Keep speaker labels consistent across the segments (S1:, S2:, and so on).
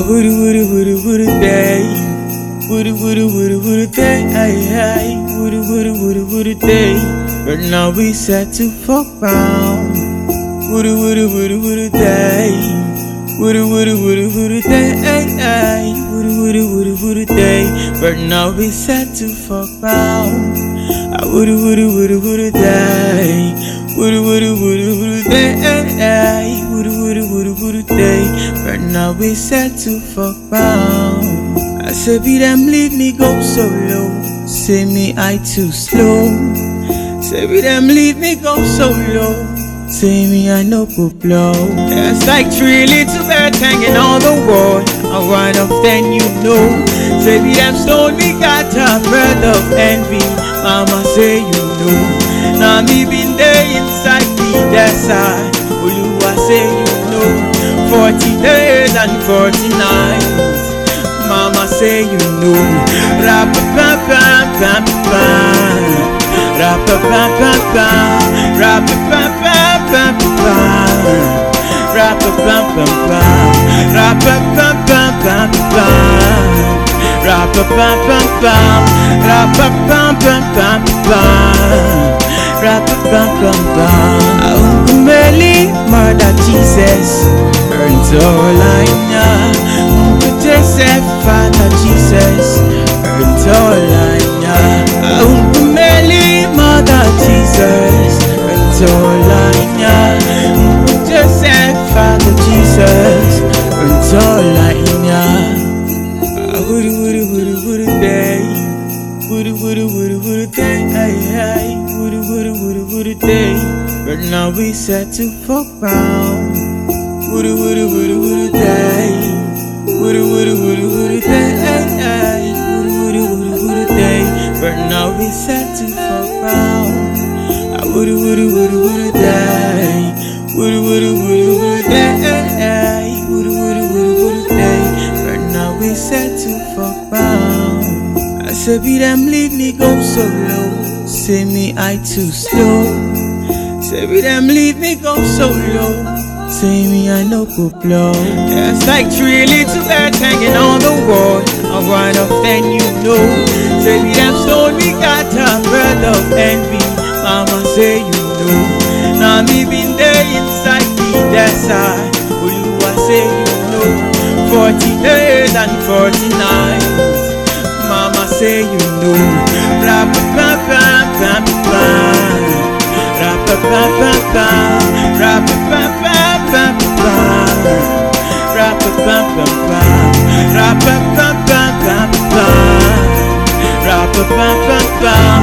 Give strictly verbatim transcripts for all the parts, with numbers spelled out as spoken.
S1: woulda, woulda, woulda, woulda day. Woulda, woulda, woulda, woulda day. Aye, aye. Woulda, woulda, woulda, woulda day. But now we set to fuck round. Woulda, woulda, woulda, woulda day. Woulda, woulda, woulda, woulda day. Aye, aye. Woulda, woulda, woulda, woulda day. But now we set to fuck round. I woulda, woulda, woulda, woulda day. Woulda, woulda, woulda, woulda day. Aye, aye. Woulda, woulda, woulda, woulda day. But now we set to fuck round. I say be them leave me go so low. Say me I too slow. Say be them leave me go so low. Say me I no go blow. It's like three little birds hanging on the wall. I run off then you know. Say be them stone me got a breath of envy. Mama say you know. Now me been there inside the desert. Oluwa say you know. Forty days and forty nights. Mama say you know. Rap-a-pam-pam-pam-pam. Rap-a-pam-pam-pam. Rap-a-pam-pam-pam-pam. Rap-a-pam-pam-pam. Rap-a-pam-pam-pam-pam. Rap-a-pam-pam-pam. Rap-a-pam-pam-pam-pam. Rap-a-pam-pam-pam. Unkumeli murder Jesus. Earns all I know. Joseph, Father Jesus, earns all I know. Unkumeli mother Jesus, earns all I know. Joseph, Father Jesus, earns all I know. Woulda, woulda, woulda, woulda day. Woulda, woulda, woulda, woulda day. Aye, aye. Woulda, woulda, woulda, woulda day. But now we set to fuck round. Woulda, woulda, woulda, woulda day. Woulda, woulda, woulda, woulda day. Aye, aye. Woulda, woulda, woulda, woulda day. But now we set to fuck round. I woulda, woulda, woulda, woulda day. Woulda, woulda, woulda, woulda day. Aye, aye. Woulda, woulda, woulda, woulda day. But now we set to fuck round. I say be them leave me go so low. Say me I too slow. Say be them leave me go so low. Say me I no go blow. Yeah, it's like three little birds hanging on the wall. I run off then you know. Say me them stone me got a breath of envy. Mama say you know. Now me been there inside the desert. Oluwa say you know. Forty days and forty nights. Mama say you know. Rap-a-pam-pam-pam-pam. Rap-a-pam-pam-pam. Rap-a-pam-pam-pam-pam. Rap-a-pam-pam-pam. Rap-a-pam-pam-pam-pam. Rap-a-pam-pam-pam.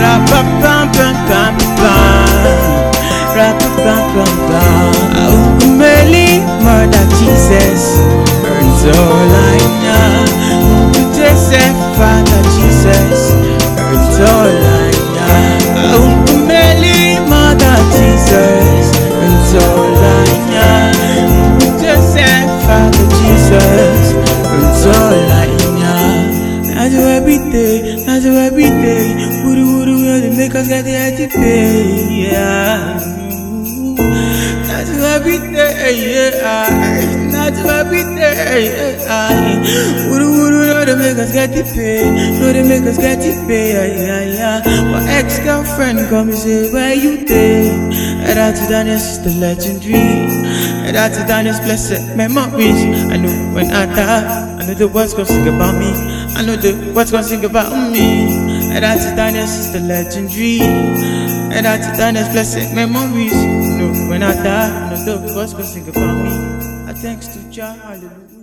S1: Rap-a-pam-pam-pam-pam. Rap-a-pam-pam-pam. Unkumeli murder Jesus, earns all I know. Joseph, Father Jesus, earns all I know. Unkumeli mother Jesus, earns all I know. Joseph, Father Jesus, earns all I know. I do every day, I do every day. Woulda, woulda, woulda make us get the attitude, yeah. I do every day, yeah. I do every day, yeah. Woulda, woulda, woulda make us get the pay. No, they make us get the pay, yeah, yeah, yeah. My ex-girlfriend come and say, where you there? And out to Daniel's is the legendary. And out to Daniel's blessed memories. I know when I die, I know the words gonna sing about me. I know the words gonna sing about me. And out to Daniel's is the legendary. And out to Daniel's blessed memories. You know when I die, I know the words gonna sing about me. I thanks to Jah, hallelujah.